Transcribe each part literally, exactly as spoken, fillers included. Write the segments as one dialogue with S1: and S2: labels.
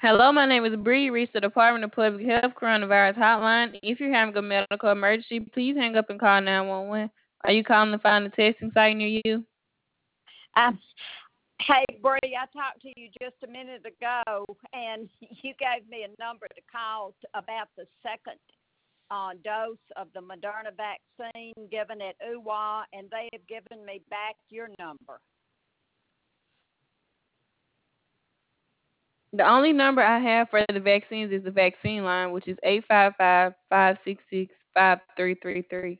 S1: Hello, my name is Bree. Reach the Department of Public Health Coronavirus Hotline. If you're having a medical emergency, please hang up and call nine one one. Are you calling to find a testing site near you?
S2: Um, hey, Bree, I talked to you just a minute ago, and you gave me a number to call t- about the second uh, dose of the Moderna vaccine given at U W A, and they have given me back your number.
S1: The only number I have for the vaccines is the vaccine line, which is eight five five, five six six, five three three three.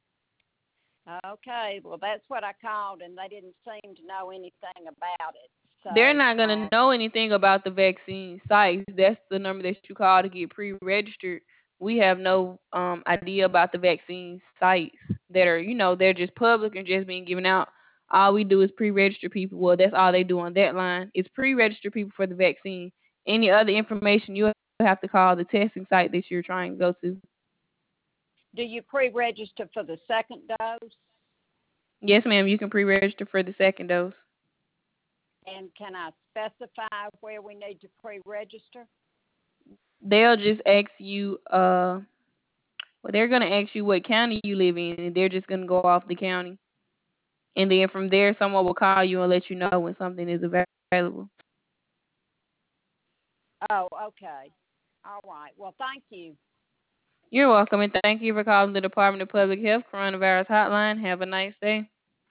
S2: Okay, well, that's what I called, and they didn't seem to know anything about it.
S1: They're
S2: So,
S1: not going to
S2: uh,
S1: know anything about the vaccine sites. That's the number that you call to get pre-registered. We have no um, idea about the vaccine sites that are, you know, they're just public and just being given out. All we do is pre-register people. Well, that's all they do on that line is pre-register people for the vaccine. Any other information, you have to call the testing site that you're trying to go to.
S2: do you pre-register for the second dose?
S1: Yes, ma'am, you can pre-register for the second dose.
S2: And can I specify where we need to pre-register?
S1: They'll just ask you, uh, well, they're going to ask you what county you live in, and they're just going to go off the county. And then from there, someone will call you and let you know when something is available.
S2: Oh, okay. All right. Well, thank you.
S1: You're welcome, and thank you for calling the Department of Public Health Coronavirus Hotline. Have a nice day.